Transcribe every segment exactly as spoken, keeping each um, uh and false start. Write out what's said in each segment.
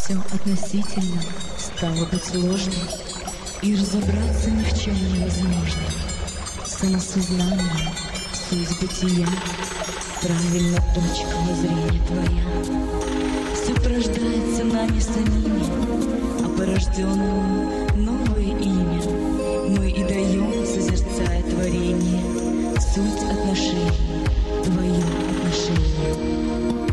Все относительно стало быть сложно, и разобраться ни в чем невозможно. Самосознание, суть бытия, правильно точка воззрения твоя. Все порождается нами самими, а порожденному новое имя мы и даем, созерцая творение, суть отношений, твое отношение.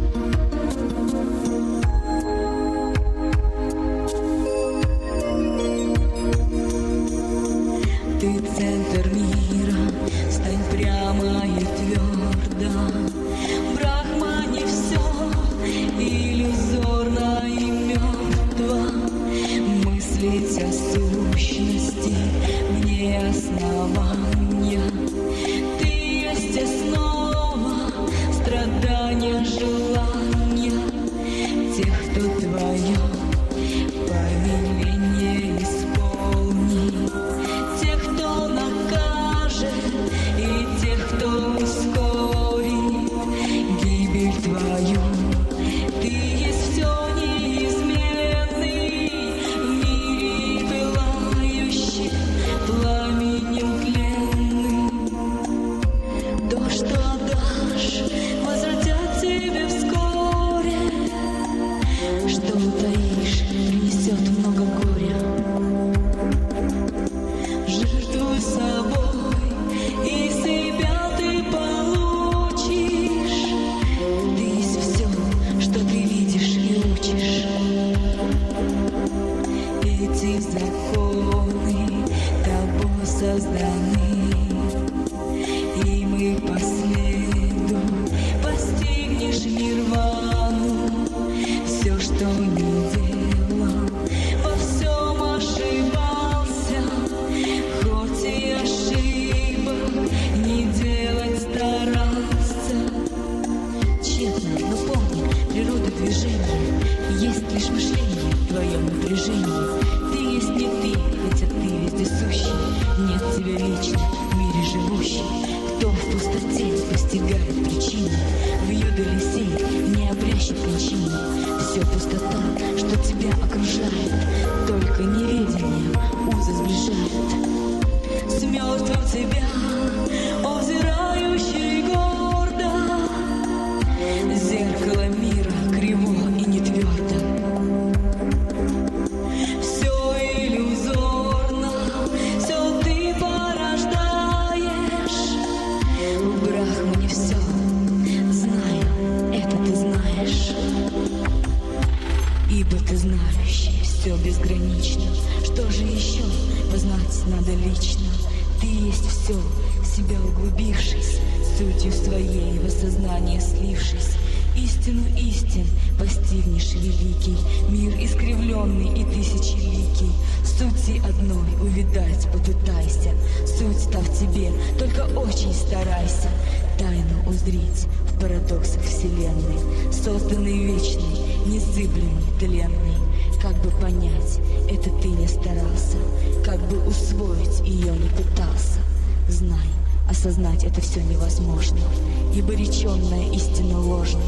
Осознать это все невозможно, ибо реченная истина ложна.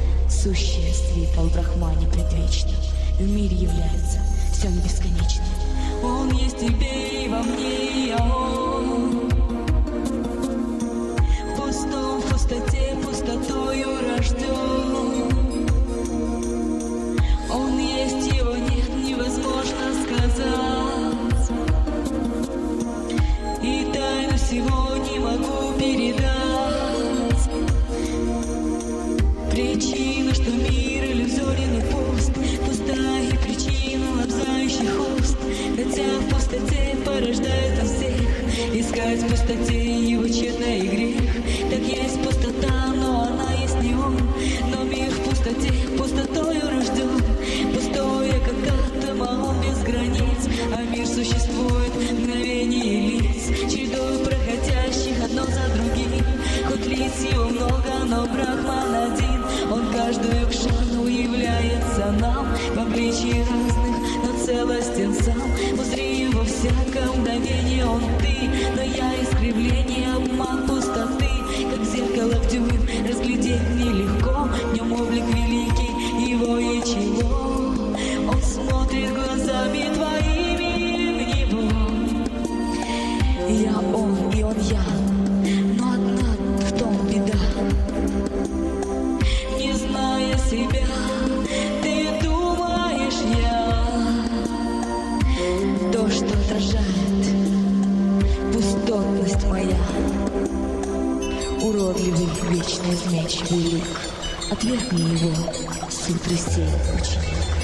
Сущее света в Брахмане предвечно, в мире является все бесконечно. Он есть в тебе и во мне, и я он. В пустом, в пустоте, пустотою рожден. Он есть, его нет, невозможно сказать. И тайну всего не могу передать. Причина, что мир иллюзорен и пуст, пустая причина лобзающих уст. Хотя в пустоте порождает он всех, искать в пустоте его тщетный грех. Так есть пустота, но она есть не он. Но мир в пустоте, пустотою рожден. Пустое, как атом, а он без границ. А мир существует в мгновении лиц, чередой проходящих одно за другим. Хоть лиц его много, но Брахман один. Он каждую кшану является нам в обличии разных, но целостен сам. Узри его всякое мгновение, он ты, но я искривление, обман пустоты. Как зеркало в дюйм, разглядеть нелегко, в нем облик великий, его и чего. Он мудрость моя. Уродливый вечный меч велик, отвергни его, сутра сей ученик.